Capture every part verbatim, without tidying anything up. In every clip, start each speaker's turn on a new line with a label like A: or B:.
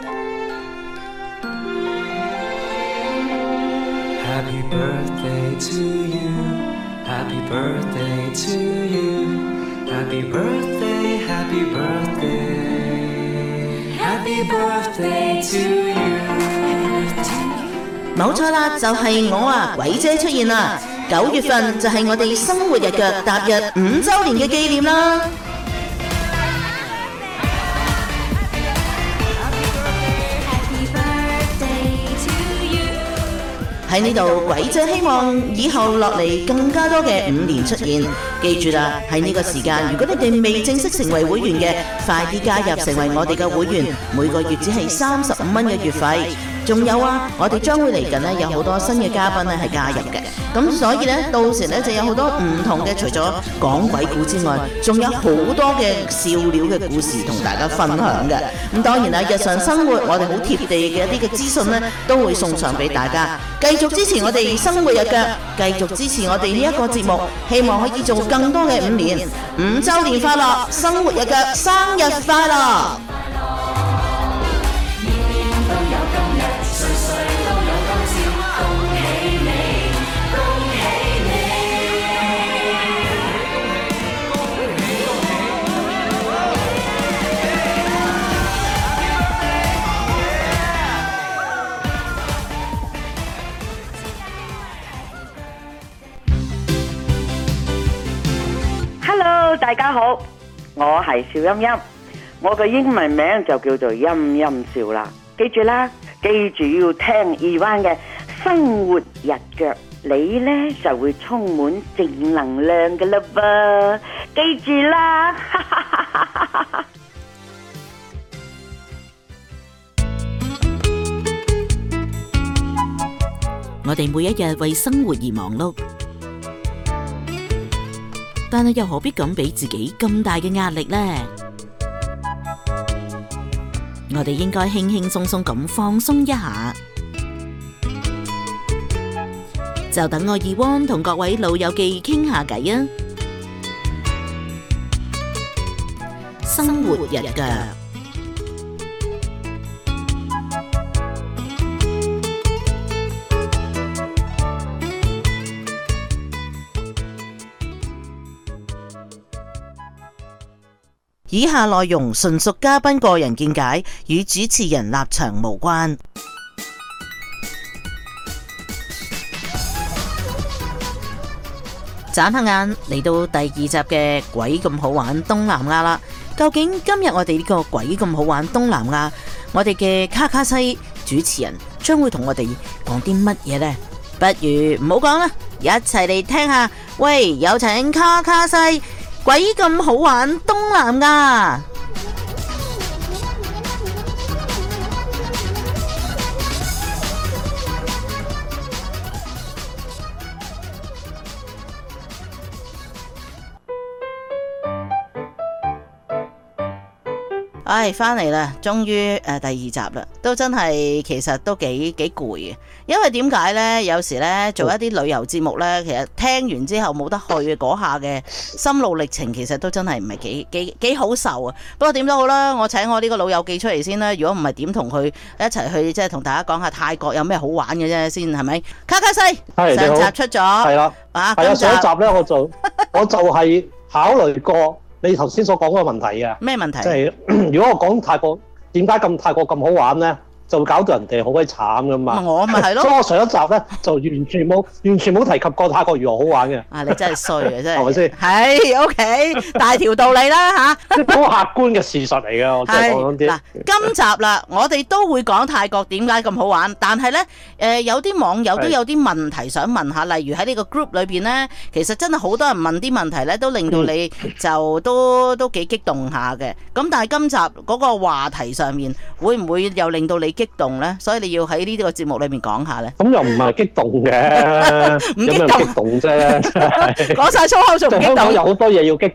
A: Happy birthday to you, happy birthday to you, happy birthday, happy birthday, happy birthday to you。
B: 冇錯啦，就係我啊，鬼姐出現啦！九月份就係我哋生活日腳踏入五週年嘅紀念啦。喺呢度，鬼姐希望以後落嚟更加多嘅五年出現。記住啦，喺呢個時間，如果你哋未正式成為會員嘅，快啲加入成為我哋嘅會員，每個月只係三十五蚊嘅月費。仲有啊，我哋將會嚟緊呢，有好多新嘅嘉賓咧係加入嘅，咁所以呢，到時呢就有好多唔同嘅，除咗講鬼故之外，仲有好多嘅笑料嘅故事同大家分享嘅。咁當然啦，日常生活我哋好貼地嘅一啲嘅資訊呢，都會送上俾大家。繼續支持我哋生活日腳，繼續支持我哋呢一個節目，希望可以做更多嘅五年。五週年快樂，生活日腳生日快樂！
C: Hello， 大家好，我係邵音音，我嘅英文名就叫做音音笑啦。記住啦，記住要聽二灣嘅生活日腳，你呢就會充滿正能量嘅啦噃，記住啦。
B: 我哋每一日為生活而忙碌，但係又何必咁俾自己咁大嘅壓力呢？我哋應該輕輕鬆鬆咁放鬆一下，就等我二汪同各位老友記傾下偈啊！生活日腳。以下內容純屬嘉賓個人見解，與主持人立場無關。眨下眼嚟到第二集嘅鬼咁好玩東南亞啦！究竟今日我哋呢個鬼咁好玩東南亞，我哋嘅卡卡西主持人將會同我哋講啲乜嘢呢？不如唔好講啦，一齊嚟聽下。喂，有請卡卡西。鬼咁好玩東南亞。唉，翻嚟啦，終於誒第二集啦，都真係其實都幾幾攰嘅，因為點解呢？有時呢，做一啲旅遊節目呢，其實聽完之後冇得去嗰下嘅心路歷程，其實都真係唔係幾幾幾好受啊！不過點都好啦，我請我呢個老友記出嚟先啦。如果唔係點同佢一齊去，即係同大家講下泰國有咩好玩嘅啫，先係咪？卡卡西，上集出咗，係啦，啊，係啊，上一集呢，我就我就係考慮過你頭先所講嗰個問題嘅。咩問題？即係如果我講泰國點解咁泰國咁好玩咧，就會搞到人哋好鬼慘噶嘛。我咪係咯。所以我上一集咧就完全冇完全冇提及過泰國如何好玩嘅。啊，你真係衰啊，真係。係咪先？係 OK， 大條道理啦吓。即係好客觀嘅事實嚟嘅，我真係講啲。嗱，今集啦，我哋都會講泰國點解咁好玩，但係咧誒有啲網友都有啲問題想問下，例如喺呢個 group 裏邊咧，其實真係好多人問啲問題咧，都令到你就都都幾激動下嘅。咁但係今集嗰個話題上面，會唔會又令到你激動咧？所以你要喺呢個節目裏面講下咧。咁又唔係激動嘅，唔激動，激動啫。講晒粗口仲唔激動？香港有好多嘢要激動。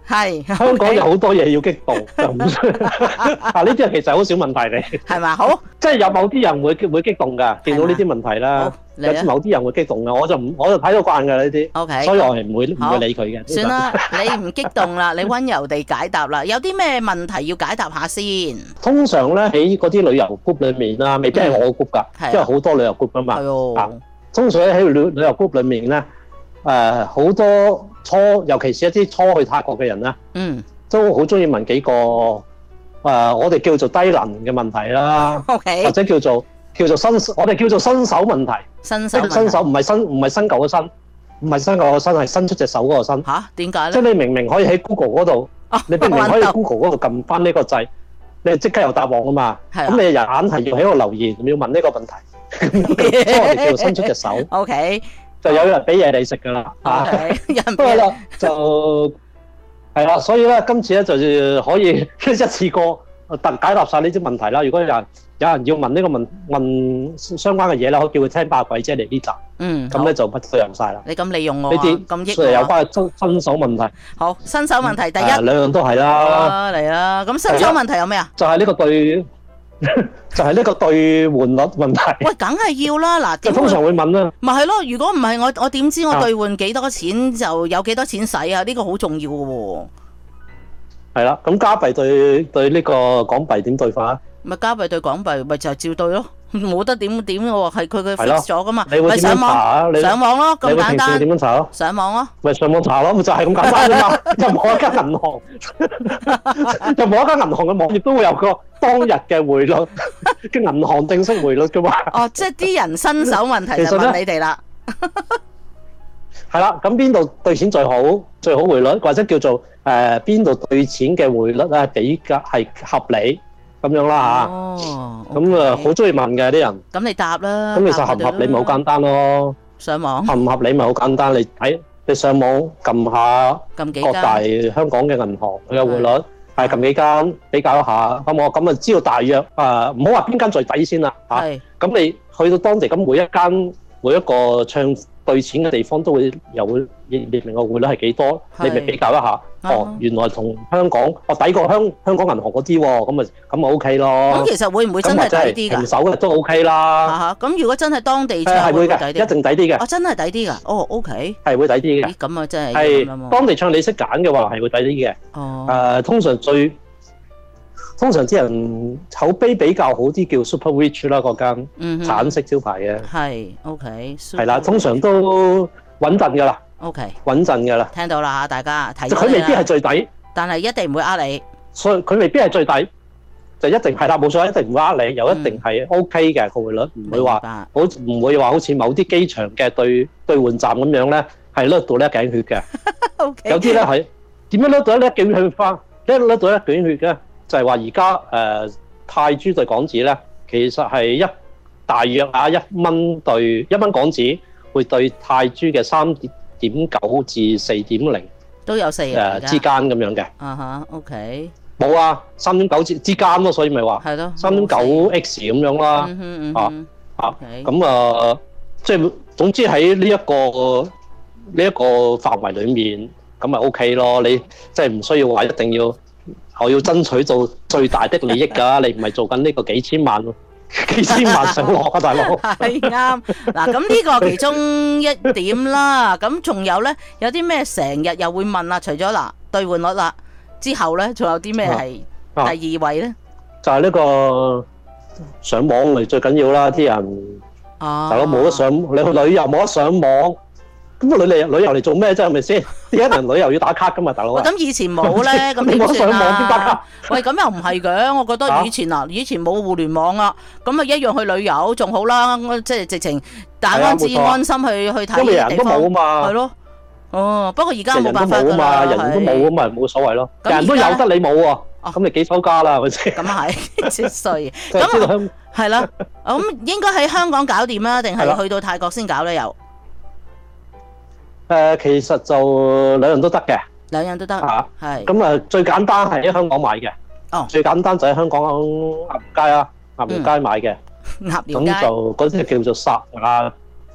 B: 係
D: 香港有好多嘢要激動，就唔需啊呢啲其實好少問題嚟，
B: 係嘛？好，
D: 即係有某啲人會會激動㗎，見到呢啲問題啦
B: 好，
D: 有
B: 嚟啊
D: 某啲人會激動㗎，我就唔我就睇到慣㗎呢啲，
B: OK
D: 所以我係唔會唔
B: 好
D: 會理佢嘅。
B: 算啦，你唔激動啦，你温柔地解答啦。有啲咩問題要解答下先？
D: 通常咧喺嗰啲旅遊 group 裏面啦，未必係我個 group 㗎，
B: 係啊
D: 因為好多旅遊 group 㗎嘛。
B: 係
D: 啊
B: 喎，
D: 通常喺旅旅遊 group 裏面咧，誒好多初，尤其是一啲初去泰國嘅人咧，
B: 嗯
D: 都好中意問幾個誒我哋叫做低能嘅問題啦，或
B: ，OK，
D: 者叫做叫做新我哋叫做新手問題。
B: 新手問題
D: 即係新手唔係新唔係新舊嘅新，唔係新舊嘅新係伸出隻手嗰個新。
B: 吓？點解
D: 即
B: 咧？
D: 係你明明可以喺 Google 嗰度，
B: 哦
D: 你明明可以
B: 搵到
D: Google 嗰度撳翻呢個掣，你即刻有答案啊嘛。
B: 係啊
D: 咁你又硬係要喺度留言，要問呢個問題，所以我哋叫做伸出隻手，
B: OK
D: 就有人俾嘢你食㗎啦。啊，
B: OK，有人
D: 不過
B: 俾
D: 啦就係啦，所以咧今次咧就可以一次過特解答晒呢啲問題啦。如果有人有人要問呢個問問相關嘅嘢咧，可以叫佢聽八鬼姐嚟呢集，
B: 嗯，
D: 咁咧就不對人晒啦。
B: 你咁利用我啊，
D: 呢啲
B: 咁益
D: 所以有
B: 我啊。
D: 關新新手問題，
B: 好，新手問題第一，
D: 誒兩樣都係啦，
B: 啊嚟啦。咁新手問題有咩啊？
D: 就係呢個對，就係呢個兌換率問題。
B: 喂，梗係要啦。嗱，點會
D: 就通常會問啦，
B: 咪係咯？如果唔係我，我點知我
D: 啊
B: 兌換幾多錢就有幾多錢使啊？呢個好重要嘅喎。
D: 係啦，咁加幣對對呢個港幣點兌換啊？
B: 咪加幣對港幣，咪就係照對咯，冇得點點嘅喎，係佢佢
D: 係咯
B: fix 咗噶嘛，
D: 你會點樣
B: 咪上
D: 查啊？
B: 網
D: 你
B: 上網咯，咁簡
D: 你會平時會點
B: 單，
D: 樣查咯？
B: 上網咯，
D: 咪上網查咯，咪就係咁簡單啫嘛。任何一間銀行，任何一間銀行嘅網頁都會有個當日嘅匯率嘅銀行正式匯率噶嘛。
B: 哦，即係啲人新手問題就
D: 其實呢
B: 問你哋啦，
D: 係啦，咁邊度兌錢最好？最好匯率，或者叫做誒邊度兌錢嘅匯率咧比較係合理咁樣啦嚇。
B: 哦，
D: 咁啊，
B: OK
D: 好中意問嘅啲人。
B: 咁你答啦，
D: 咁其實合唔合理咪好簡單咯？
B: 上網
D: 合唔合理咪好簡單，你睇你上網撳下
B: 撳幾
D: 各大
B: 間，
D: 香港嘅銀行佢嘅匯率，係撳幾間比較一下，咁我咁啊知道大約啊，唔好話邊間最抵先啦嚇。
B: 係
D: 咁你去到當地，咁每一間每一個唱兌錢嘅地方都會有列列明個匯率係幾多，
B: 係
D: 你咪比較一下。哦
B: 啊，
D: 原來同香港哦抵過香香港銀行嗰啲喎，咁咪咁咪 OK 咯。
B: 咁其實會唔會真
D: 咁或者係
B: 係抵啲㗎？
D: 平手嘅都 OK 啦。
B: 啊哈，咁如果真係當地
D: 誒
B: 唱會唔會
D: 係會嘅，一
B: 抵啲？
D: 定抵啲嘅
B: 哦，，真係抵啲㗎，哦，OK，
D: 係會抵啲嘅
B: 咦，。咁啊真係要咁樣
D: 係
B: 喎，
D: 當地唱你識揀嘅話係會抵啲嘅。
B: 哦，
D: 誒，通常最通常啲人口碑比較好啲叫 Super Rich 啦，嗰間
B: 嗯哼
D: 橙色招牌嘅，
B: 係 OK，
D: 係啦，通常都穩陣㗎啦，
B: OK，
D: 穩陣㗎啦。
B: 聽到啦嚇，大家睇
D: 就佢未必係最抵，
B: 但係一定唔會呃你。
D: 所以佢未必係最抵，就一定係啦，冇錯，一定唔會呃你，又一定係 OK 嘅個匯率，唔會話
B: 明白
D: 好唔會話好似某啲機場嘅兌兌換站咁樣咧，係甩到呢一頸血嘅。
B: OK，
D: 有啲咧係點樣甩到一頸血花？一甩到一頸血嘅，就係話而家誒泰銖對港紙咧，其實係一大約啊一蚊對一蚊港紙會對泰銖嘅三點九至四點零
B: 都有四啊，而家
D: 誒之間咁樣嘅。
B: 啊哈，OK，
D: 冇啊，三點九之之間咯，所以咪話
B: 係咯，
D: 三點九 X 咁樣啦。
B: 嗯哼嗯
D: 啊
B: 哼
D: 啊，
B: ，OK，
D: 咁啊，即係總之喺呢一個呢一個範圍裡面，咁咪 OK 咯。你即係唔需要話一定要我要爭取到最大的利益㗎。你唔係做緊呢個幾千萬幾千萬上落啊，大佬。
B: 係啱。嗱，咁呢個其中一點啦，咁仲有咧，有啲咩成日又會問啊？除咗嗱兌換率啦，之後咧，仲有啲咩係
D: 啊
B: 第二位咧？
D: 就係呢個上網嚟最緊要啦，啲人。
B: 哦，
D: 大佬冇得上，你去旅遊冇得上網，咁啊旅嚟旅遊嚟做咩啫？係咪先？點解人旅遊要打卡噶嘛，大佬
B: 喂，
D: 啊？
B: 咁以前冇咧，咁點
D: 你冇得上
B: 算
D: 網點打
B: 啊
D: 卡？
B: 喂，咁又唔係嘅，我覺得以前啊，以前冇互聯網啊，咁啊一樣去旅遊仲好啦，即係直情大安旨
D: 係啊冇錯
B: 安心去去睇
D: 因為人
B: 呢啲地方，
D: 都冇啊嘛
B: 係，咯，哦，不過而家
D: 人人都
B: 冇辦法
D: 冇啊嘛，
B: 㗎啦，
D: 人人都冇啊嘛，冇所謂咯。
B: 咁
D: 人都
B: 而家
D: 有得你冇喎，
B: 哦
D: 咁你幾手家啦，係咪先？
B: 咁啊係，即係衰，
D: 就係知道
B: 咁
D: 香
B: 係啦，咁應該喺香港搞掂啊，定
D: 係啦
B: 係去到泰國先搞咧？又
D: 誒，其實就兩樣都得嘅
B: 兩樣都得，
D: 嚇。
B: 係
D: 咁啊，最簡單係喺香港買嘅，
B: 哦
D: 最簡單就喺香港鴨寮街啊，鴨寮街買嘅。
B: 鴨寮
D: 咁
B: 街，
D: 就嗰啲叫做殺啊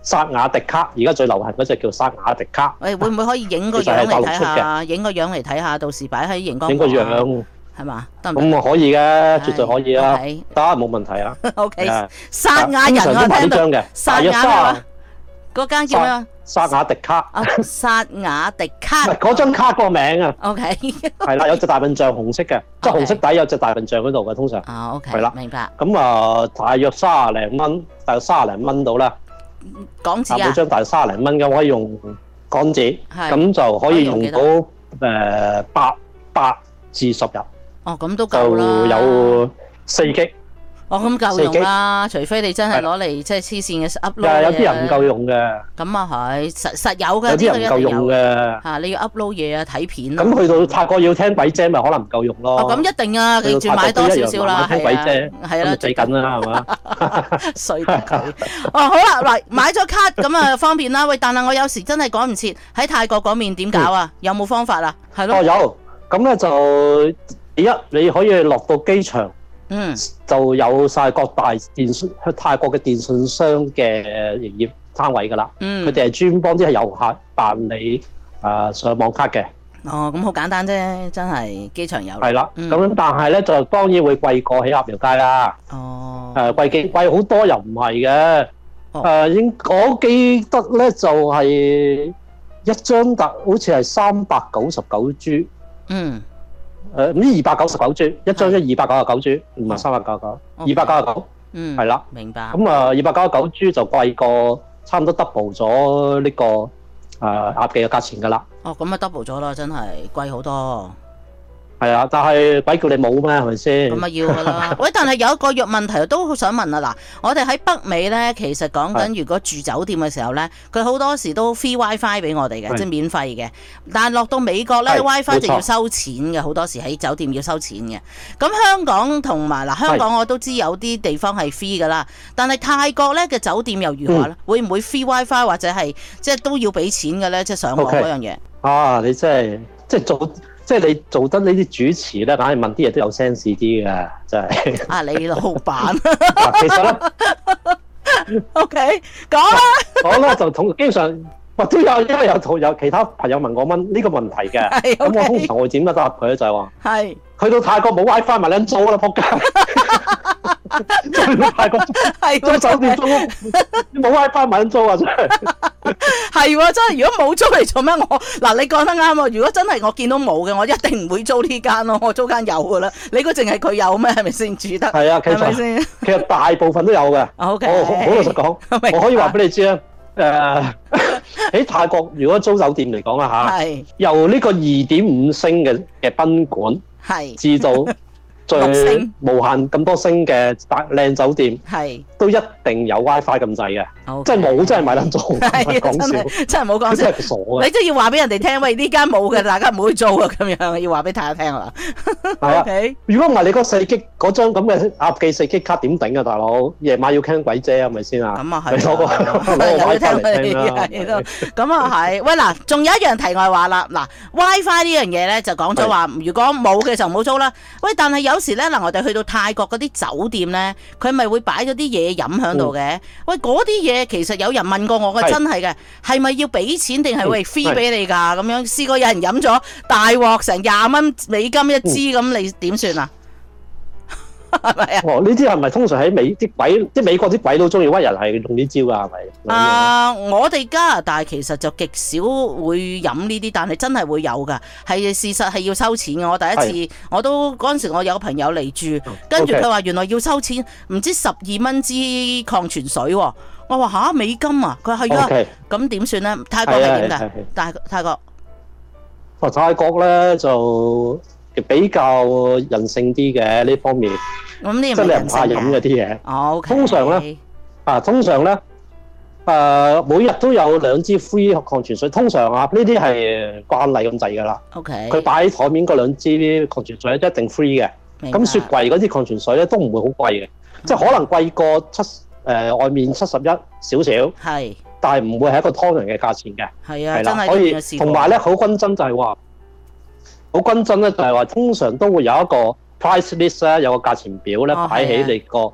D: 薩雅迪卡，而家最流行嗰隻叫薩雅迪卡。
B: 喂，會唔會可以影個樣嚟睇下？影個樣嚟睇下，到時擺喺熒光幕。
D: 影個樣
B: 係嘛？得唔得？
D: 咁啊可以嘅，絕對可以啊，
B: 係
D: 得冇問題啊。
B: O K，
D: 誒
B: 薩雅人
D: 通常
B: 我聽到
D: 都買呢張嘅，大約
B: 薩雅咩話？嗰間叫咩啊？
D: 薩雅迪卡，
B: 啊，薩雅迪
D: 唔
B: 卡。
D: 係嗰張卡個名啊。
B: O K，
D: 係啦，有隻大笨象紅色嘅，即係紅色底有隻大笨象嗰度嘅，通常。
B: 啊 O K，
D: 係啦
B: 明白。
D: 咁啊，大約三廿零蚊，大約三廿零蚊到啦。
B: 港紙啊
D: 每？張大約三廿零蚊嘅，可以用港紙，
B: 係
D: 咁就可以用
B: 可以用幾
D: 到誒八八至十日，
B: 哦，咁都
D: 就
B: 夠啦。
D: 有四 G。
B: 哦，咁夠用啦，除非你真係攞嚟即係黐線嘅 upload
D: 但係有啲
B: 嘢
D: 人唔夠用嘅，
B: 咁啊係，實實有嘅，
D: 有啲人唔夠用
B: 呢個一定有
D: 嘅。
B: 嚇，你要 upload 嘢啊，睇片啊。
D: 咁去到泰國要聽鬼姐，咪可能唔夠用咯。
B: 哦，咁一定啊，記住買多少少啦，
D: 聽鬼
B: 係啊
D: 姐，，
B: 係啦，
D: 咁最緊啦，係嘛？
B: 衰得佢。哦，好啦，嗱，買咗卡咁啊方便啦。喂，但係我有時真係趕唔切，喺泰國嗰面點搞啊？有冇方法啊？係
D: 哦，
B: 咯，
D: 有，咁咧就第一你可以落到機場。
B: 嗯，
D: 就有晒各大電信去泰國嘅電信商嘅營業單位㗎啦。
B: 嗯
D: 佢哋係專幫啲係遊客辦理啊、呃上網卡嘅。
B: 哦，咁好簡單啫，真係機場有。
D: 係啦，
B: 嗯
D: 咁、但係咧就當然會貴過喺鴨寮街啦。
B: 哦
D: 誒、，呃、貴幾貴好多又唔係嘅。誒、
B: 哦
D: 應我記得咧就係、一張特好似係三百九十九 G。
B: 嗯，
D: 誒唔知二百九十九 G，一張一二百九十九 G，唔係三百九十九，二百九十九。
B: 嗯，
D: 係啦，
B: 明白。
D: 咁啊，二百九十九 G 就貴過差唔多 double 咗呢、個誒鴨記嘅價錢㗎啦。
B: 哦，咁啊 double 咗啦，真係貴好多。
D: 係啊，但係鬼叫你冇咩係咪先？
B: 咁啊要噶啦。喂，但係有一個約問題都好想問啊。嗱，我哋喺北美咧，其實講緊如果住酒店嘅時候咧，佢好多時都 free WiFi 俾我哋嘅，
D: 係
B: 即係免費嘅。但係落到美國咧
D: 係
B: ，WiFi
D: 冇錯
B: 就要收錢嘅，好多時喺酒店要收錢嘅。咁香港同埋嗱，香港我都知有啲地方係 free 噶啦，但係泰國咧嘅酒店又如何咧？會唔會 free WiFi 或者係即係都要俾錢嘅咧？即係上網
D: OK
B: 嗰樣嘢。
D: 啊，你真係即係做即係你做得呢啲主持咧，梗係問啲嘢都有 sense 啲嘅，真係。
B: 啊，你老闆
D: 嗱，其實咧，
B: ，OK，講啦。
D: 我咧就同基本上，哇都有，因為有同有其他朋友問我問呢個問題嘅，
B: 係
D: 咁我
B: OK
D: 通常會點樣答佢咧？就係話。
B: 係。
D: 去到泰國冇 WiFi 咪撚租啦，仆街！去到泰國
B: 係
D: 租酒店租屋冇 WiFi 咪撚租啊！真係
B: 係喎，真係如果冇租嚟做咩？我嗱你講得啱喎。如果真係我見到冇嘅，我一定唔會租呢間咯。我租間有噶啦。你估淨係佢有咩？係咪先住得？
D: 係啊，其
B: 係咪
D: 實
B: 先
D: 其實大部分都有嘅。
B: ？OK，
D: 我好好老實講，
B: 明白
D: 我可以話俾你知啊。誒喺泰國，如果租酒店嚟講啊嚇，
B: 係
D: 由呢個二點五星嘅嘅賓館，
B: 係
D: 至到最
B: 六星
D: 無限咁多星嘅大靚酒店，
B: 係
D: 都一定有 WiFi 咁滯嘅。
B: ，OK
D: 即係冇真係咪撚租，唔係
B: 係啊，真
D: 講笑。
B: 係真係冇講笑
D: 佢真。係傻嘅。
B: 你都要話俾人哋聽，喂呢間冇嘅，大家唔好去租啊，咁樣要話俾大家聽啦。
D: 係啊
B: OK，
D: 如果唔係你嗰四 G 嗰張咁嘅鴨記四 G 卡點頂啊，大佬？夜晚要聽鬼姐係咪先啊？
B: 咁啊係
D: 你攞個
B: 啊，
D: 攞個
B: 又要
D: WiFi
B: 聽
D: 嚟聽啦。
B: 係咯，咁啊係。喂嗱，仲有一樣題外話啦。嗱，WiFi 呢樣嘢咧就講咗話，如果冇嘅就唔好租啦。喂，但係有時咧嗱，我哋去到泰國嗰啲酒店咧，佢咪會擺咗啲嘢飲喺度嘅。喂，嗰啲嘢其實有人問過我嘅，
D: 係
B: 真係嘅，係咪要俾錢定係喂 free
D: 係
B: 俾你㗎？咁樣試過有人飲咗大鑊成廿蚊美金一支，咁你點算啊？係咪啊？
D: 哦，呢啲係咪通常喺美啲鬼，即係美國啲鬼都中意屈人係用呢招㗎？係咪？
B: 啊！我哋加拿大其實就極少會飲呢啲，但係真係會有㗎。係事實係要收錢嘅。我第一次我都嗰陣時，我有個朋友嚟住，跟住佢話原來要收錢，唔知十二蚊支礦泉水喎。我話吓美金啊！佢話係啊，
D: OK
B: 咁點算咧？泰國係點㗎
D: 係係係係？
B: 泰泰國
D: 哦，泰國咧就比較人性啲嘅呢方面，
B: 咁呢
D: 即係你唔怕飲
B: 嘅
D: 嗰啲嘢。
B: 哦，OK。
D: 通常咧啊，通常咧，誒、每日都有兩支 free 礦泉水。通常啊，呢啲係慣例咁滯㗎啦。
B: OK。
D: 佢擺喺台面嗰兩支礦泉水一定 free 嘅。
B: 明白
D: 咁雪櫃嗰啲礦泉水咧都唔會好貴嘅，即係可能貴過七誒、呃、外面七十一少少，
B: 係
D: 但係唔會係一個湯人嘅價錢嘅。
B: 係啊，
D: 係啦，
B: 真係
D: 可以
B: 呢邊嘅試過
D: 同埋咧好均真就係話，好均真咧就係話通常都會有一個 price list 咧，有個價錢表咧
B: 哦
D: 擺喺你個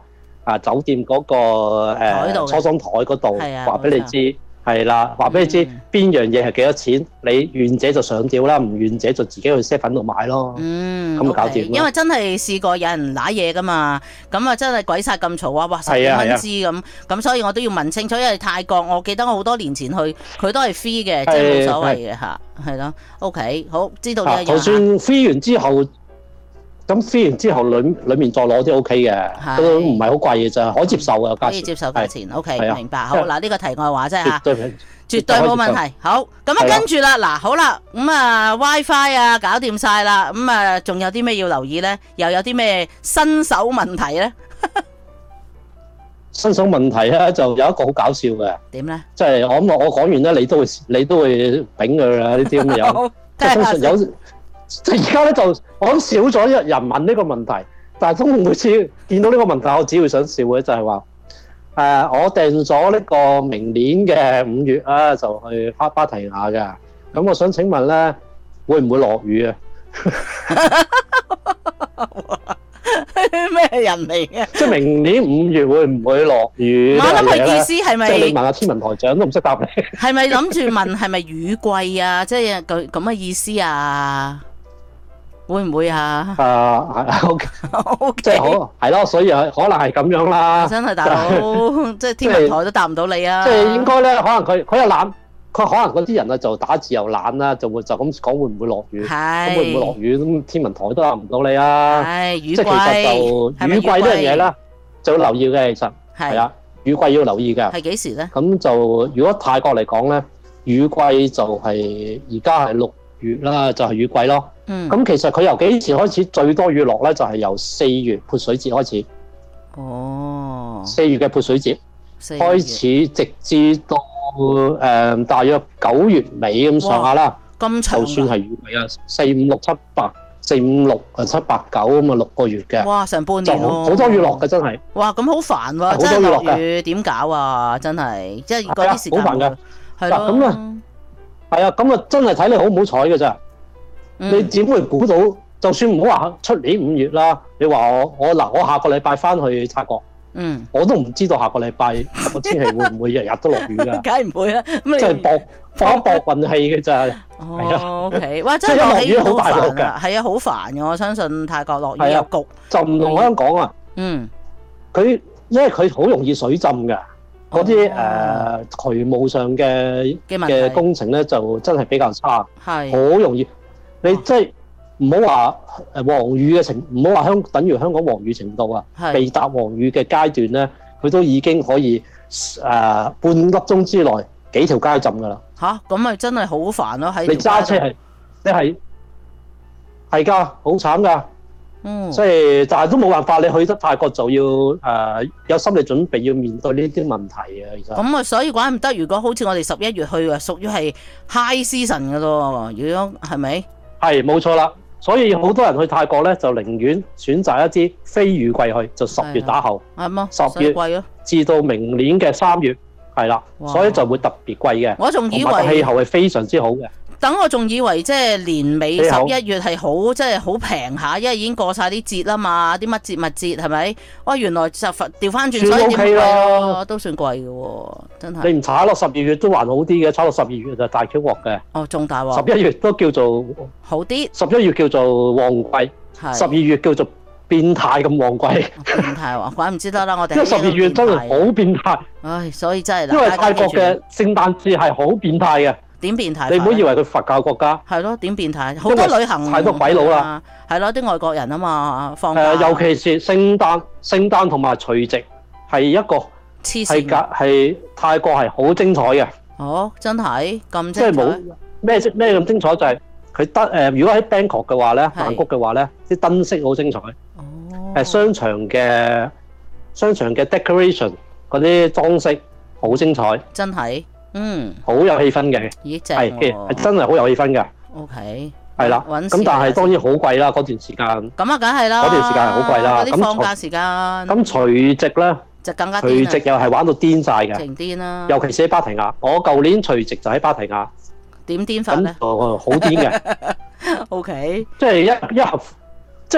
D: 啊酒店嗰、個
B: 台度嘅
D: 誒初裝台嗰度
B: 係啊
D: 話俾你
B: 冇
D: 知，係啦，話俾你知
B: 嗯
D: 邊樣嘢係幾多錢，你願者就上吊啦，唔願者就自己去 set 粉度買咯。
B: 嗯，
D: 咁就搞
B: OK，
D: 掂啦
B: 因為真係試過有人揦嘢噶嘛，咁啊真係鬼殺咁嘈啊，哇十幾
D: 係啊係啊
B: 蚊支咁，咁所以我都要問清楚，因為泰國我記得我好多年前去，佢都係 free 嘅，即係冇所謂嘅嚇，係咯。OK，好，知道呢
D: 啊，
B: 一樣
D: 就算
B: 嚇。
D: free 完之後，咁 free 完之後裡裡面再攞啲 O K 嘅，
B: 係
D: 都唔係好貴嘅咋，可以接受嘅價錢。
B: 可以接受價錢，OK，
D: 係啊
B: 明白。好嗱，呢個題外話啫嚇。
D: 絕對係
B: 絕對冇問題。好，咁啊
D: 係啊
B: 跟住啦，嗱好啦，咁啊 WiFi 啊搞掂晒啦，咁啊仲有啲咩要留意咧？又有啲咩新手問題咧？
D: 新手問題咧，就有一個好搞笑嘅，
B: 點咧？
D: 即係我諗我講完咧，你都會你都會炳佢啦，呢啲咁嘅有。
B: 好，
D: 即係
B: 聽下先。
D: 通常有，即係而家咧就我諗少咗人問呢個問題，但係都每次見到呢個問題，我只會想笑嘅就係話誒，我訂咗呢個明年嘅五月啊，就去巴巴提亞嘅。咁我想請問咧，會唔會落雨啊？
B: 咩人嚟嘅？
D: 即係明年五月會唔會落雨？
B: 我諗佢意
D: 呢樣嘢呢
B: 思係咪
D: 即係你問下天文台長都唔識答你。
B: 係咪諗住問係咪雨季啊？即係咁咁嘅意思啊？會唔會啊
D: 啊，係 OK，
B: ？O
D: 即係
B: K，
D: 好係咯，所以係可能係咁樣啦。
B: 真係大佬，即係天文台都答唔到你啊！
D: 即係應該咧，可能佢佢又懶，佢可能嗰啲人啊就打字又懶啦，就會就咁講會唔會落雨？咁會唔會落
B: 係
D: 雨？咁天文台都答唔到你啊！
B: 係雨季，
D: 即係其實就
B: 係咪
D: 雨季呢樣嘢咧，就要留意嘅。其實係
B: 係
D: 啊，雨季要留意嘅。
B: 係幾時咧？
D: 咁就如果泰國嚟講咧，雨季就係而家係六月啦，就係雨季咯。
B: 嗯，
D: 咁其實佢由幾時開始最多雨落咧？就係由四月潑水節開始，
B: 哦，
D: 四月嘅潑水節
B: 四月
D: 開始，直至到誒大約九月尾咁上下啦。
B: 咁長㗎，
D: 就算係雨季啊，四五六七八，四五六啊七八九咁啊六個月嘅，
B: 哇，成半
D: 就
B: 年喎，
D: 好好多雨落嘅真係。
B: 哇，咁好煩喎，
D: 好多
B: 真係
D: 雨落㗎
B: 落雨點搞啊？真係，即係嗰啲時間
D: 係啊好煩㗎
B: 係
D: 嗱咁
B: 咯
D: 啊，係啊，咁啊真係睇你好唔好彩嘅咋。你
B: 嗯
D: 點會估到？就算唔好話出年五月啦，你話我我嗱我下個禮拜翻去泰國，
B: 嗯，
D: 我都唔知道下個禮拜個天氣會唔會日日都落雨㗎。
B: 梗係唔會啦，咁你
D: 即係搏搏一搏運氣嘅咋。係
B: 哦，OK，哇，
D: 即係
B: 真係落起
D: 一落雨好大
B: 好
D: 鑊㗎
B: 煩啊，係啊，好煩嘅，我相信泰國落雨
D: 係啊
B: 又焗，
D: 就唔同香港啊，
B: 嗯，
D: 佢因為佢好容易水浸㗎。嗰啲
B: 哦
D: 誒渠務上嘅
B: 嘅問題
D: 嘅工程咧，就真係比較差，好
B: 係
D: 容易。你即係唔好話誒黃雨嘅程，唔好話香等於香港黃雨程度啊。
B: 係
D: 未達黃雨嘅階段咧，佢都已經可以誒、呃、半粒鐘之內幾條街浸㗎啦。
B: 吓，咁咪真係好煩咯，喺
D: 你揸車
B: 條街度
D: 係你係係㗎，好慘㗎。
B: 嗯，
D: 所以但係都冇辦法，你去得泰國就要誒、呃、有心理準備，要面對呢啲問題啊。其實
B: 咁啊，所以怪唔得，如果好似我哋十一月去啊，屬於係 high season 㗎咯，如果係咪？
D: 係冇錯啦。所以好多人去泰國咧，就寧願選擇一啲非雨季去，就十月打後
B: 啱啊，
D: 十月
B: 所以貴咯。
D: 至到明年嘅三月，係啦，
B: 哇
D: 所以就會特別貴嘅。
B: 我仲以
D: 同埋個氣
B: 為，
D: 候係非常之好嘅。
B: 等我仲以為即係年尾十
D: 氣候
B: 一月係好，即係好平下，因為已經過晒啲節啦嘛，啲乜節乜節係咪？哇，原來就調翻轉，
D: 算
B: 所以點
D: OK
B: 貴
D: 啦
B: 咯，都算貴嘅喎，真係。
D: 你唔炒落十二月都還好啲嘅，炒落十二月就大 Q 鑊嘅。
B: 哦，仲大喎，
D: 十一月都叫做
B: 好啲，
D: 十一月叫做旺季，十二
B: 係
D: 月叫做變態咁旺季。
B: 變態喎，怪唔知得啦，我哋
D: 因為十二月真係好變態，
B: 唉，所以真係
D: 因為
B: 嗱，
D: 泰國
B: 大家記住
D: 嘅聖誕節係好變態嘅。
B: 點變態法呢？
D: 你唔好以為佢佛教國家。
B: 係咯，點變態？好多旅行
D: 太多鬼佬啦，
B: 係咯，啲外國人啊嘛，放假
D: 誒、呃，尤其是聖誕、聖誕同埋除夕係一個
B: 黐
D: 係
B: 線，
D: 格係泰國係好精彩嘅，
B: 哦，真係咁
D: 即係冇
B: 精彩，
D: 咩咩咁精彩就係佢燈誒，如果喺 Bangkok 嘅話咧，
B: 係
D: 曼谷嘅話咧，啲燈飾好精彩，誒、
B: 哦，
D: 商場嘅商場嘅 decoration 嗰啲裝飾好精彩，
B: 真係，嗯，
D: 好有氣氛嘅，
B: 咦正
D: 係嘅
B: 喎
D: 係真係好有氣氛嘅，
B: ，OK，
D: 係啦。
B: 揾
D: 咁但係當
B: 然
D: 然好貴啦，嗰段時間。
B: 咁啊，梗係啦，
D: 嗰段時間係好貴啦
B: 嗰啲
D: 咁
B: 放假時間
D: 咁除夕咧，
B: 就更加
D: 除夕
B: 癲啊，
D: 又係玩到癲晒嘅。
B: 晴癲啦，
D: 尤其是喺芭提雅，我舊年除夕就喺芭提雅，
B: 點癲法咧
D: 咁就好癲嘅，
B: ？OK，
D: 即係一一盒，即係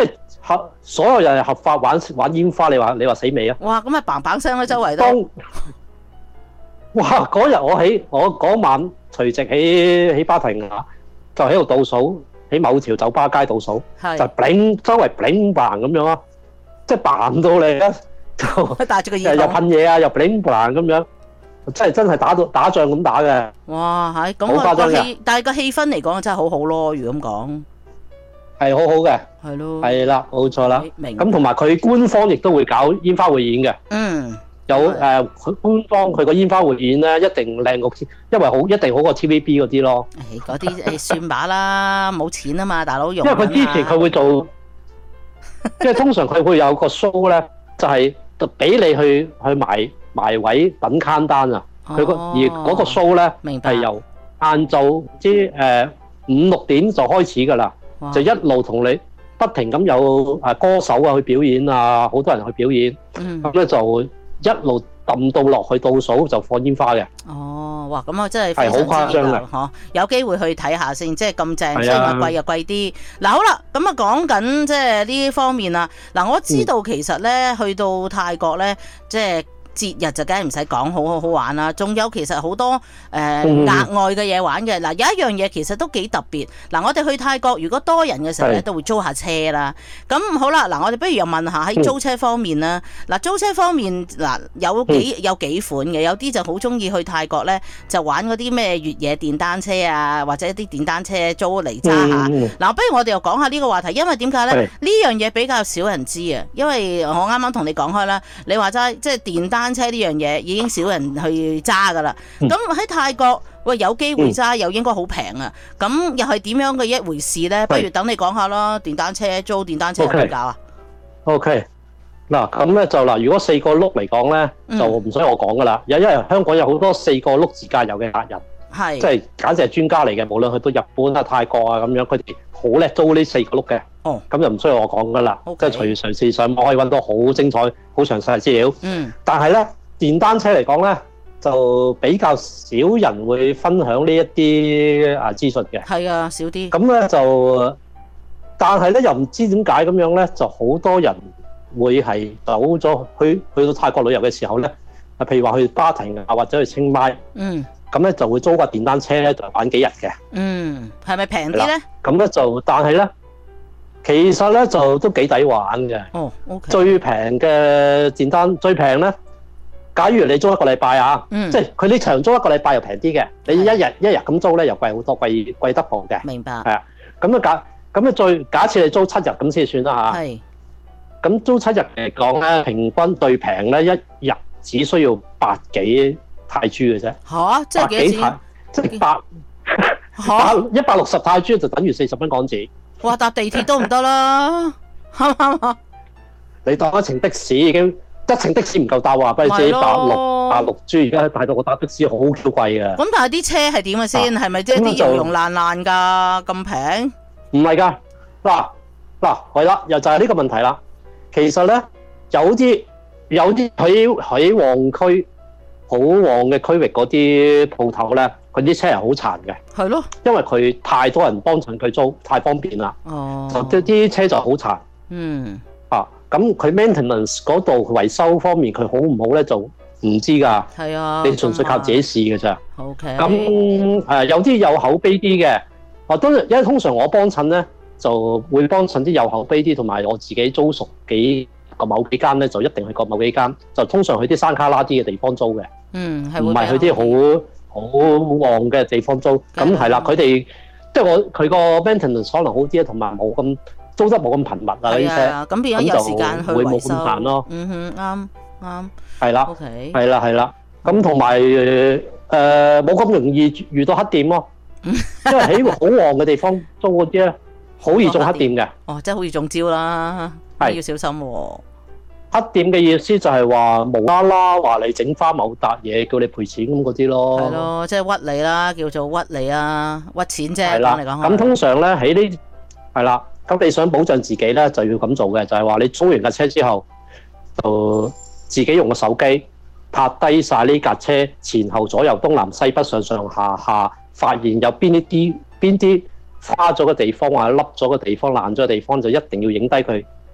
D: 合所有人係合法玩玩煙花，你話你話死未啊？
B: 哇！咁咪嘭嘭聲啦，周圍都。
D: 當哇！嗰日我喺我嗰晚除夕喺喺芭提雅，就喺度倒數，喺某條酒吧街倒數，
B: 係
D: 就 bling 周圍 bling bang 咁樣咯，即係扮到你咧就
B: 佢戴住個
D: 又
B: 耳筒。
D: 噴嘢啊，又 bling bang 咁樣，真係真係打到打仗咁打嘅。
B: 哇！係咁
D: 好誇張㗎
B: 個氣，但係個氣氛嚟講真係好好咯。如果咁講，
D: 係好好嘅，
B: 係咯。
D: 係啦，冇錯啦。
B: 明。
D: 咁同埋佢官方亦都會搞煙花匯演嘅。
B: 嗯。
D: 有誒，佢官方佢個煙花匯演咧，一定靚過，因為好一定好過 T V B 嗰啲咯。
B: 誒嗰啲誒算把啦，冇錢啊嘛，大佬用。
D: 因為佢之前佢會做，即係通常佢會有個 show 咧，就係俾你去去埋埋位等 countdown啊。佢個而嗰個 show 咧係由晏晝啲誒五六點就開始㗎啦，就一路同你不停咁有誒歌手啊去表演啊，好多人去表演，咁咧就。一路揼到落去倒數就放煙花嘅。
B: 哦，哇！咁啊真係
D: 係好誇張嘅，
B: 嗬！有機會去睇下先，即係咁正，雖然貴又貴啲。嗱好啦，咁啊講緊即係呢方面啦。嗱我知道其實咧，去到泰國咧，即係。節日就梗係唔使講，好好好玩啦。仲有其實好多誒、呃、額外嘅嘢玩嘅。嗱有一樣嘢其實都幾特別。嗱我哋去泰國如果多人嘅時候咧，都會租下車啦。咁好啦，嗱我哋不如又問下喺租車方面啦。嗱租車方面嗱有幾有幾款嘅，有啲就好中意去泰國咧，就玩嗰啲咩越野電單車啊，或者啲電單車租嚟揸下。嗱不如我哋又講下呢個話題，因為點解咧？呢樣嘢比較少人知啊。因為我啱啱同你講開啦，你話齋即係電單車呢樣嘢已經少人去揸噶啦，咁喺泰國喂有機會揸又應該好平啊，咁又係點樣嘅一回事咧？不如等你講下啦，電單車租電單車有幾搞啊
D: ？OK，嗱咁咧就嗱，如果四個轆嚟講咧，就唔使我講噶啦，因因為香港有好多四個轆自駕遊嘅客人，係即係簡直係專家嚟嘅，無論去到日本啊、泰國啊咁樣，佢哋好叻租呢四個轆嘅。哦，咁就唔需要我講噶啦，即係隨隨時上網可以揾到好精彩、好詳細嘅資料。嗯，但係咧電單車嚟講咧，就比較少人會分享呢一啲啊資訊嘅。係啊，少啲。咁咧就，但係咧又唔知點解咁樣咧，就好多人會係走咗去去到泰國旅遊嘅時候咧，啊譬如話去芭提雅或者去清邁。嗯。咁咧就會租架電單車咧，就玩幾日嘅。嗯，係咪平啲咧？咁咧就，但係咧。其實咧就都幾抵玩嘅。哦 ，OK。最平嘅電單最平咧，假如你租一個禮拜啊，嗯、即係佢呢場租一個禮拜又平啲嘅，你一日一日咁租咧又貴好多，貴貴得過嘅。明白。係啊，咁啊假咁啊最假設你租七日咁先算啦嚇。係。咁租七日嚟講咧，平均最平咧一日只需要百幾泰銖嘅啫。嚇！即係幾錢？即係百百一百六十泰銖就等於四十蚊港紙。哇！搭地鐵都唔得啦，啱唔啱啊？你當一程的士已經一程的士唔夠搭啊，不如自己百六百六銖，而家喺大陸個搭的士好貴嘅。咁但係啲車係點嘅先？係咪即係啲溶溶爛爛㗎？咁平？唔係㗎，嗱嗱係啦，又就係呢個問題啦。其實咧有啲有啲喺喺旺區好旺嘅區域嗰啲鋪頭咧。佢啲車係好殘嘅，係咯，因為佢太多人幫襯佢租，太方便啦。哦，就啲車就好殘。嗯，啊，咁佢 maintenance 嗰度維修方面佢好唔好咧，就唔知㗎。係啊，你純粹靠自己試㗎咋。OK。咁誒有啲有口碑啲嘅，啊都因為通常我幫襯咧就會幫襯啲有口碑啲，同埋我自己租熟幾個某幾間咧，就一定去過某幾間，就通常去啲山卡拉啲嘅地方租嘅。嗯，係唔係去啲好好旺嘅地方租？咁係啦，佢哋即係我佢個 maintenance 可能好啲，同埋冇咁租得冇咁頻密啊啲車，咁變咗有時間去維修煩咯。嗯哼，啱啱係啦，係啦係啦。咁同埋誒冇咁容易遇到黑店咯，因為喺好旺嘅地方租嗰啲咧，好易中黑店嘅。哦，即係好易中招啦，係要小心喎。黑店嘅意思就係話無啦啦話你整花某笪嘢，叫你賠錢咁嗰啲咯。係咯，即係屈你啦，叫做屈你啊，屈錢啫。係啦，咁通常咧喺呢係啦，咁你想保障自己咧，就要咁做嘅，就係話你租完架車之後，就自己用個手機拍低晒呢架車前後左右東南西北上上下下，發現有邊一啲邊啲花咗嘅地方或者凹咗嘅地方爛咗嘅地方，就一定要影低佢。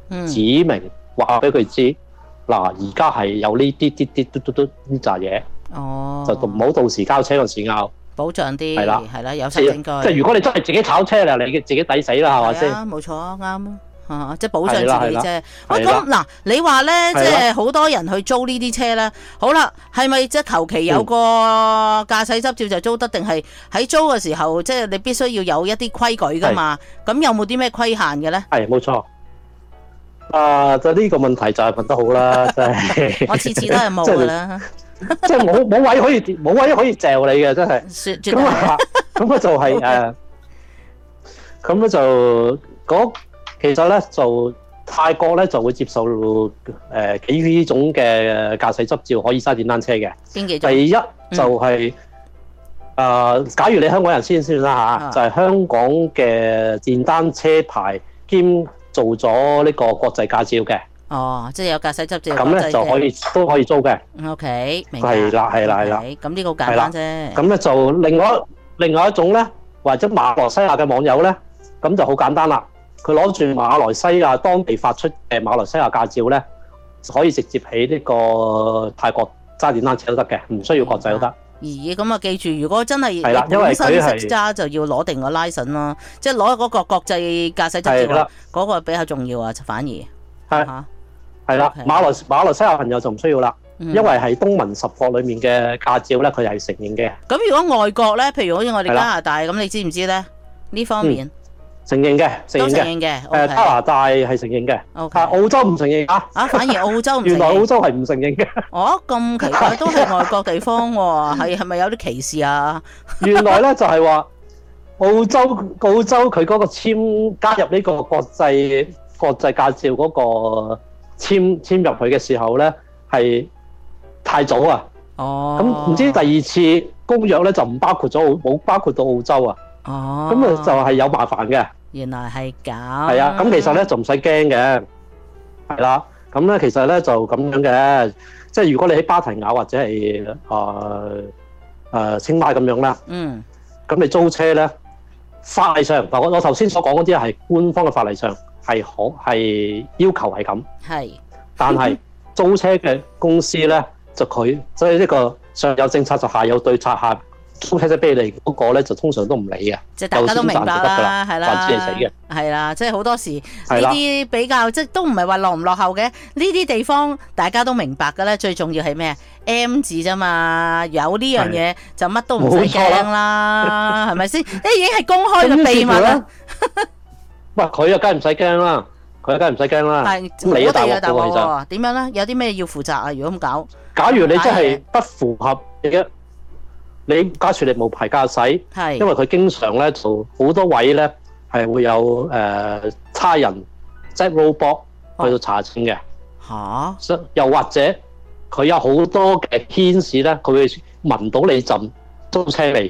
D: 指明話俾佢知，嗱而家係有呢啲啲啲嘟嘟嘟呢扎嘢，
B: 哦，
D: 就唔好到時交車嗰時拗，
B: 保障啲，
D: 係啦，
B: 係啦，有實證據。
D: 即係如果你真係自己炒車啦，你自己抵死啦，係咪先？
B: 係啊，冇錯啊，啱啊。啊！即係保障自己啫。喂，
D: 係啦
B: 咁嗱，你話咧，
D: 係啦
B: 即係好多人去租呢啲車咧。好啦，係咪即係求其有個駕駛執照就租得？定係喺租嘅時候，即係你必須要有一啲規矩噶嘛？咁有冇啲咩規限嘅咧？
D: 係冇錯。啊，就呢個問題就係問得好啦，真係。
B: 我次次都係冇噶啦。
D: 即係冇冇位可以冇位可以嚼你嘅，真係。
B: 絕絕對。
D: 咁啊，咁啊就係誒，咁咧就嗰。其實咧就泰國咧就會接受誒、呃、幾種嘅駕駛執照可以揸電單車嘅。
B: 邊幾種？
D: 第一就係、是、誒、嗯呃，假如你香港人先算啦嚇，啊、就係香港嘅電單車牌兼做咗呢個國際駕照嘅。
B: 哦，即係有駕駛執照。
D: 咁咧就可以都可以租嘅。
B: O K，明白。
D: 係啦，係啦，係啦。
B: 咁呢個好簡單啫。
D: 咁咧就另外另外一種咧，或者馬來西亞嘅網友咧，咁就好簡單啦。佢攞住馬來西亞當地發出嘅馬來西亞駕照咧，可以直接喺呢個泰國揸電單車都得嘅，唔需要國際都得。
B: 咦，咁啊，記住，如果真係
D: 係啦，因為佢係
B: 識揸就要攞定個 license 咯，即係攞嗰個國際駕駛執照啦，嗰個比較重要啊，反而
D: 係係啦，馬來馬來西亞朋友就唔需要啦，因為係東盟十國裡面嘅駕照咧，佢係承認嘅。
B: 咁如果外國咧，譬如好似我哋加拿大咁，你知唔知咧呢方面？承認嘅，承認嘅，誒加
D: 拿大係承認嘅，但係澳洲唔承認啊！
B: 啊，反而澳洲唔承認。
D: 原來澳洲係唔承認嘅。
B: 哦，咁奇怪，都係外國地方喎，係係咪有啲歧視啊？
D: 原來咧就係話澳洲澳洲佢嗰個簽加入呢個國際國際駕照嗰個簽簽入去嘅時候咧係太早啊！
B: 哦，
D: 咁唔知第二次公約咧就唔包括咗冇包括到澳洲啊！
B: 哦，
D: 咁啊就係有麻煩嘅。
B: 原來係咁。
D: 係啊，咁其實咧就唔使驚嘅，係啦。咁咧其實咧就咁樣嘅，即係如果你喺芭提雅或者係誒誒清邁咁樣啦，嗯，咁你租車咧法例上，我我頭先所講嗰啲係官方嘅法例上係可係要求係咁，係，但係租車嘅公司咧就佢所以呢個上有政策就下有對策下。租車仔俾你嗰個咧，就通常都唔理嘅，
B: 即係大家都明白啦，係啦，
D: 還之係死嘅，
B: 係啦，即係好多時呢啲比較即係都唔係話落唔落後嘅，呢啲地方大家都明白嘅咧。最重要係咩 M 字啫嘛，有呢樣嘢就乜都唔使驚啦，係咪先？呢已經係公開嘅秘密啦。
D: 喂，佢啊，梗係唔使驚啦，佢啊，梗係唔使驚啦。
B: 係我哋嘅大鑊喎，點樣咧？有啲咩要負責啊？如果咁搞，
D: 假如你真係不符合嘅。你假設你冇牌駕駛，係因為佢經常咧就好多位咧係會有誒差、呃、人即係 robot 去到查證嘅嚇，又或者佢有好多嘅天使咧，佢會聞到你陣租車味。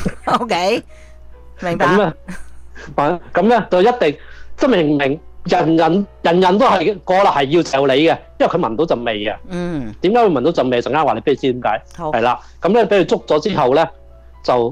B: O K， 明白。
D: 咁啊，咁咧就一定即係明明人人人人都係過啦，係要就你嘅，因為佢聞到陣味嘅。嗯。點解會聞到陣味？陣間話你俾你知點解。好。係啦，咁咧俾佢捉咗之後咧，就誒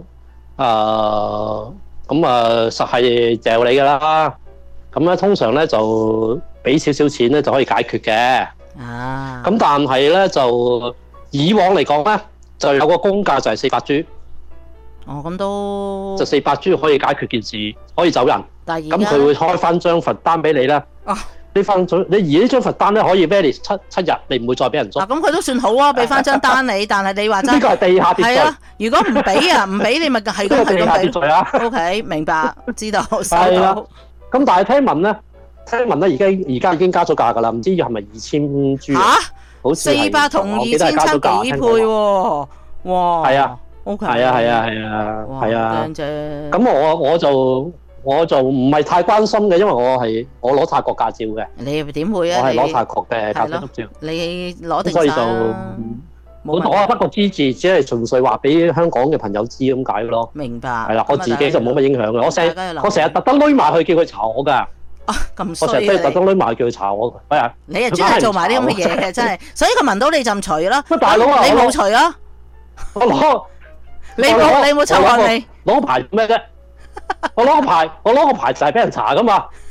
D: 咁啊實係就你㗎啦。咁咧通常咧就俾少少錢咧就可以解決嘅。啊。咁但係咧就以往嚟講咧，就有個公價就係四百銖。
B: 哦，咁都
D: 就四百銖可以解決件事，可以走人。
B: 但係
D: 咁佢會開翻張罰單俾你咧。啊，呢翻張你而呢張罰單咧可以 valid 七七日，你唔會再俾人捉。
B: 嗱，咁佢都算好啊，俾翻張單你。但係你話真
D: 呢個係地下秩序。
B: 係啊，如果唔俾啊，唔俾你咪係咁係咁俾。
D: 地下秩序啊。
B: O K， 明白，知道收到。
D: 係啦。咁但係聽聞咧，聽聞咧，而家而家已經加咗價㗎啦，唔知係咪二千銖？嚇！好似係。四百同二千差幾倍喎？哇！係啊。
B: O K，
D: 係啊係啊係啊係啊，
B: 靚啫。
D: 咁我我就我就唔係太關心嘅，因為我係我攞泰國駕照嘅。
B: 你點會啊？
D: 我係攞泰國嘅駕駛執照。
B: 你攞定晒。
D: 所以就冇攞啊，不過之字只係純粹話俾香港嘅朋友知咁解咯。
B: 明白。
D: 係啦，我自己就冇乜影響嘅。我成日我成日特登匿埋去叫佢查我㗎。
B: 啊，咁衰啊！
D: 我成日都係特登匿埋叫佢查我。喂啊！
B: 你係專係做埋啲咁嘅嘢嘅，真係。所以佢聞到你陣除啦。
D: 乜大佬啊？
B: 你冇除啊？
D: 我攞。
B: 你冇你冇抽過你
D: 攞牌咩啫？我攞個牌，我攞個牌就係俾人查噶嘛。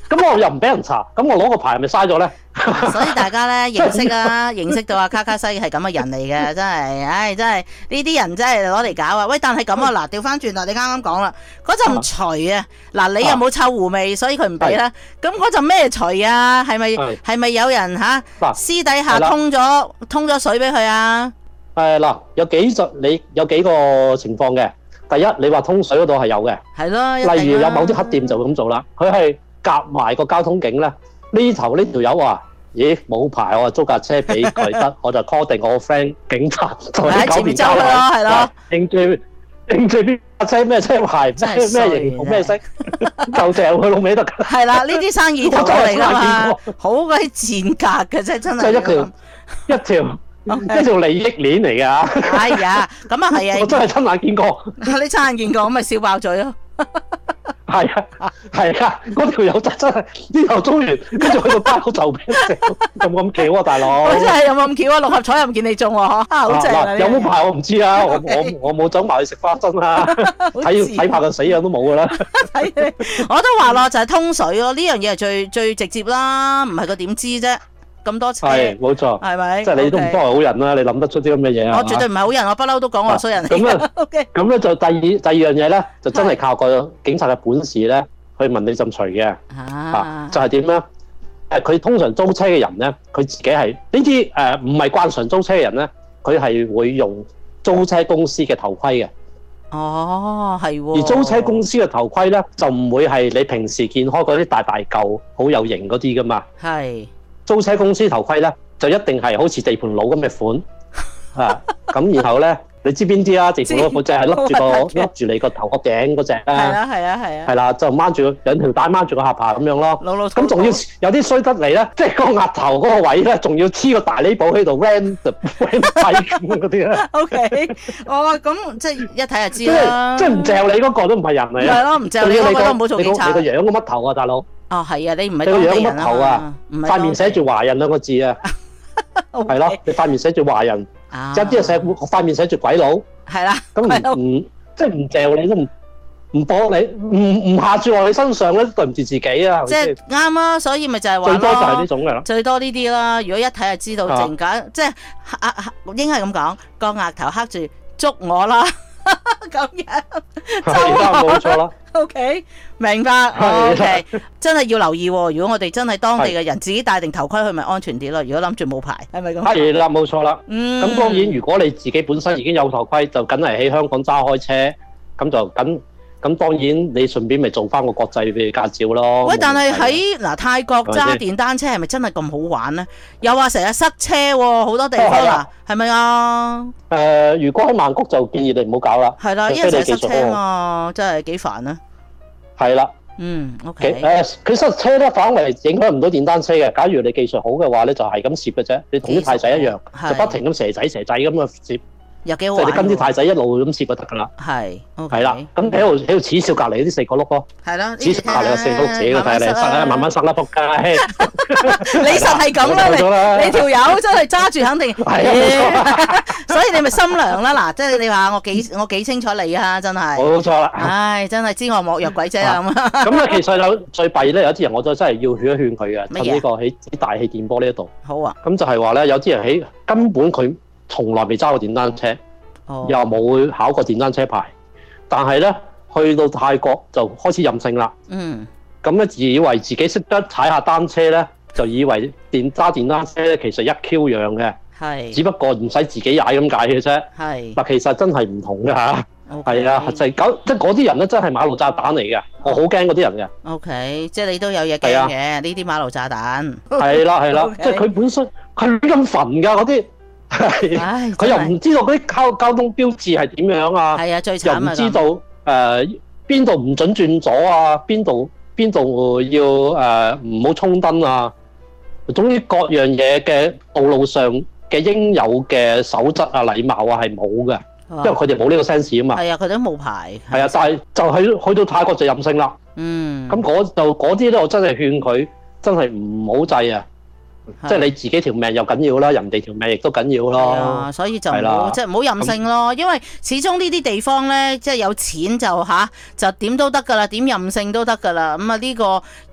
D: 咁我又唔俾人查，咁我攞個牌係咪嘥咗咧？
B: 所以大家咧認識啊，認識到阿卡卡西係咁嘅人嚟嘅，真係，唉，真係呢啲人真係攞嚟搞啊！喂，但係咁啊，嗱，調翻轉啦，你啱啱講啦，嗰陣除啊，嗱，你又冇臭狐味，所以佢唔俾啦。咁嗰陣咩除啊？係咪係咪有人吓私底下通咗通咗水俾佢啊？
D: 誒嗱，有幾隻你有幾個情況嘅。第一，你話通水嗰度係有嘅，
B: 係咯，
D: 例如有某啲黑店就會咁做啦，佢係夾埋個交通警咧，呢頭呢條友話：咦冇牌，我租架車俾佢得，我就 call 定我個 friend 警察同佢搞掂交咯，係咯，認住認住邊架車咩車牌咩咩型號咩色，就掟佢老尾得㗎。係
B: 啦，呢啲生意頭嚟㗎嘛，好鬼賤格嘅啫，真係。
D: 即係一條一條。一條利益鏈嚟㗎，
B: 哎呀，咁啊係啊，
D: 我真係親眼見過。
B: 你親眼見過，咁咪笑爆嘴咯。
D: 係啊，係啊，嗰條友真真係呢頭租完，跟住去到包就俾人食，有冇咁巧啊，大佬？
B: 真係有冇咁巧啊？六合彩又唔見你中喎，好正啊！
D: 有冇牌我唔知啊，我我我冇走埋去食花生啊，睇睇怕個死樣都冇㗎啦。
B: 睇我都話咯，就係通水咯，呢樣嘢係最最直接啦，唔係佢點知啫？咁多車
D: 係冇錯，
B: 係咪？
D: 即係你都唔多係好人啦，你諗得出啲咁嘅嘢啊？
B: 我絕對唔係好人，我不嬲都講我係衰人嚟。
D: 咁啊，OK。咁咧就第二第二樣嘢咧，就真係靠個警察嘅本事咧，去問你陣除嘅。啊，就係點咧？誒，佢通常租車嘅人咧，佢自己係呢啲誒唔係慣常租車嘅人咧，佢係會用租車公司嘅頭盔嘅。
B: 哦，係喎。而
D: 租車公司嘅頭盔咧，就唔會係你平時見開嗰啲大大嚿、好有型嗰啲噶嘛。
B: 係。
D: 租車公司頭盔咧，就一定係好似地盤佬咁嘅款啊！咁然後咧，你知邊啲啊？地盤佬嗰隻係笠住個笠住你個頭殼頂嗰隻咧，
B: 係啊係啊係啊，
D: 係啦，就掹住兩條帶掹住個下巴咁樣咯。
B: 老老
D: 咁仲要有啲衰得嚟咧，即係個額頭嗰個位咧，仲要黐個大呢寶喺度 rand rand 咁嗰啲咧。
B: O K，哦咁即係一睇就知啦。
D: 即係唔嚼你嗰個都唔係人嚟啊！
B: 係咯，唔嚼你嗰個都唔好做警察。
D: 你個樣個乜頭啊，大佬？
B: 哦，係啊，你唔係當地人啊，
D: 塊面寫住華人兩個字啊，係咯，你塊面寫住華人，有啲人寫塊面寫住鬼佬，
B: 係啦，
D: 咁唔唔即係唔嚼你都唔唔幫你，唔唔下注落你身上咧，對唔住自己啊，
B: 即係啱啊，所以咪就係話
D: 最多就係呢種嘅啦，
B: 最多呢啲啦。如果一睇就知道正解，即係啊應該係咁講，個額頭黑住捉我啦。咁樣，
D: 係啦，冇錯啦。
B: O K， 明白。O K， 真係要留意喎。如果我哋真係當地嘅人，自己戴定頭盔去，咪安全啲咯。如果諗住冇牌，係咪咁？
D: 係啦，冇錯啦。
B: 嗯。
D: 咁當然，如果你自己本身已經有頭盔，就梗係喺香港揸開車，咁就緊。咁當然你順便咪做翻個國際嘅駕照咯。
B: 喂，但係喺嗱泰國揸電單車係咪真係咁好玩咧？又話成日塞車喎，好多地方嗱，係咪啊？
D: 誒，如果喺曼谷就建議你唔好搞啦。
B: 係啦，因為成日塞車啊，真係幾煩啊。
D: 係啦。
B: 嗯 ，OK。
D: 誒，佢塞車咧反為影響唔到電單車嘅。假如你技術好嘅話咧，就係咁攝嘅啫。你同啲太仔一樣，就不停咁蛇仔蛇仔咁啊攝。
B: 又幾好玩，
D: 即係你跟啲太仔一路咁攝就得㗎啦。
B: 係，
D: 係啦，咁喺度喺度恥笑隔離啲四個碌咯。
B: 係啦，
D: 恥笑隔離有四個碌自己嘅睇你，塞啦，慢慢塞啦，仆街。
B: 你實係咁啦，你你條友真係揸住肯定。係啊，所以你咪心涼啦嗱，即係你話我幾我幾清楚你啊，真係。
D: 冇錯啦。
B: 唉，真係知我莫若鬼啫咁啊。
D: 咁啊，其實有最弊咧，有啲人我就真係要勸一勸佢嘅，趁呢個喺大氣電波呢一度。
B: 好啊。
D: 咁就係話咧，有啲人喺根本佢從來未揸過電單車，
B: 哦、
D: 又冇考過電單車牌，但係咧去到泰國就開始任性啦。
B: 嗯，
D: 咁咧以為自己識得踩下單車咧，就以為電揸電單車咧其實一 Q 樣嘅，
B: 係，只
D: 不過唔使自己踩咁解嘅啫。係，嗱其實真係唔同㗎嚇。係、okay. 啊，就係搞即係嗰啲人咧，真係馬路炸彈嚟嘅，我好驚嗰啲人嘅。
B: O、okay. K， 即係你都有嘢驚嘅，呢啲馬路炸彈。係
D: 啦係啦， okay. 即係佢本身佢咁煩㗎嗰啲。係，佢又唔知道嗰啲交交通標誌係點樣啊？係啊，最慘啊！又唔知道誒邊度唔準轉左啊？邊度邊度要誒唔好衝燈啊？總之各樣嘢嘅道路上嘅應有嘅守則啊、禮貌啊係冇嘅，因為佢哋冇呢個 sense 啊嘛。係啊，佢哋都冇牌。係啊，但係就喺去到泰國就任性啦。嗯。咁嗰就嗰啲咧，我真係勸佢真係唔好制啊！即係你自己條命又緊要啦，人哋條命亦都緊要咯。係啊，所以就唔好即係唔好任性咯。因為始終呢啲地方咧，即係有錢就吓、啊、就點都得噶啦，點任性都得噶啦。咁啊呢個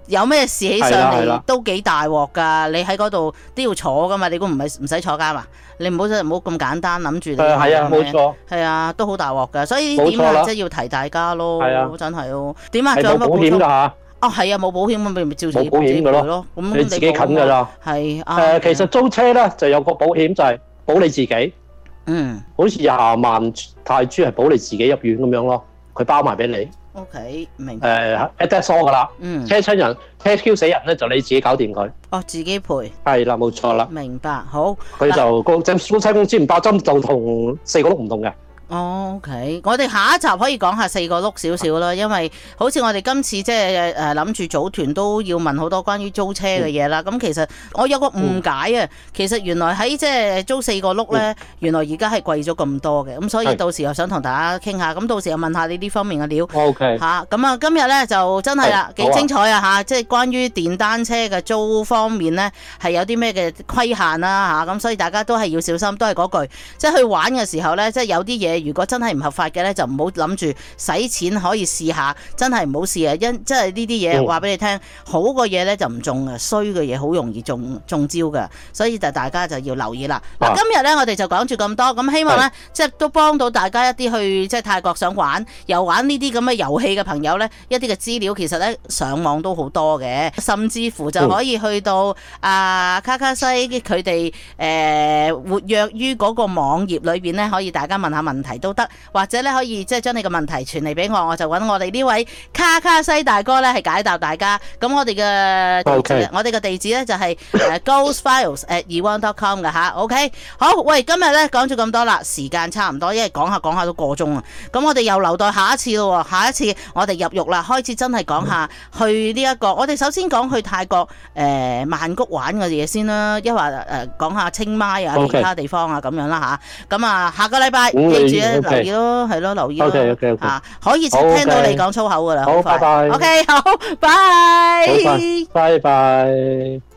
B: 有咩事起上
D: 係啦係啦
B: 嚟都幾大鑊㗎。你喺嗰度都要坐㗎嘛，你估唔係唔使坐監啊？你唔好唔好咁簡單諗住你。
D: 誒係啊，冇錯。
B: 係啊，都好大鑊㗎，所以呢點啊，即係要提大家咯。
D: 係啊，
B: 真係咯。點啊？
D: 係冇保險㗎嚇。
B: 哦，係啊，冇保險咁咪咪照自己
D: 冇保險㗎咯。
B: 咯。咁
D: 你自己近㗎咋？
B: 係啊。
D: 誒，其實租車咧就有個保險，就係保你自己。
B: 嗯。
D: 好似廿萬泰銖係保你自己入院咁樣咯，佢包埋俾你。
B: O K，明白。
D: 誒 ，that's all 㗎啦。
B: 嗯。
D: 車親人、車 Q 死人咧，就你自己搞掂佢。
B: 哦，自己賠。
D: 係啦，冇錯啦。
B: 明白，好。
D: 佢就個即租車公司唔包針，就同四個轆唔同嘅。
B: 哦 ，OK，我哋下一集可以講下四個轆少少啦，因為好似我哋今次即係誒諗住組團都要問好多關於租車嘅嘢啦。咁、嗯、其實我有個誤解啊，嗯、其實原來喺即係租四個轆咧，嗯、原來而家係貴咗咁多嘅。咁所以到時又想同大家傾下，咁到時又問下你呢方面嘅料。
D: OK，
B: 嚇咁啊，今日咧就真係啦，幾精彩啊嚇！即係關於電單車嘅租方面咧，係有啲咩嘅規限啦嚇。咁所以大家都係要小心，都係嗰句，即係去玩嘅時候咧，即係有啲嘢。如果真係唔合法嘅咧，就唔好諗住使錢可以試下，真係唔好試啊！因即係呢啲嘢話俾你聽，好嘅嘢咧就唔中嘅，衰嘅嘢好容易中中招嘅，所以就大家就要留意啦。嗱、啊，今日咧我哋就講住咁多，咁希望咧即係都幫到大家一啲去即係泰國想玩又玩呢啲咁嘅遊戲嘅朋友咧，一啲嘅資料其實咧上網都好多嘅，甚至乎就可以去到啊卡卡西佢哋誒活躍於嗰個網頁裏邊咧，可以大家問下問題都得，或者咧可以即係將你個問題傳嚟俾我，我就揾我哋呢位卡卡西大哥咧係解答大家。咁我哋嘅地址，
D: Okay.
B: 我哋嘅地址咧就係誒 ghostfiles at e one dot com 嘅吓。OK， 好，喂，今日咧講咗咁多啦，時間差唔多，因為講下講下都過鐘啊。咁我哋又留待下一次咯，下一次我哋入獄啦，開始真係講下去呢、這、一個。我哋首先講去泰國誒、呃、曼谷玩嘅嘢先啦，一話誒講下清邁啊，
D: Okay.
B: 其他地方啊咁樣啦吓。咁啊，下個禮拜記住咧。留意咯，係咯，留意咯，
D: okay, okay, okay.
B: 啊，可以聽到你講粗口噶啦，
D: 好，拜拜。
B: OK，好，拜，
D: 拜拜。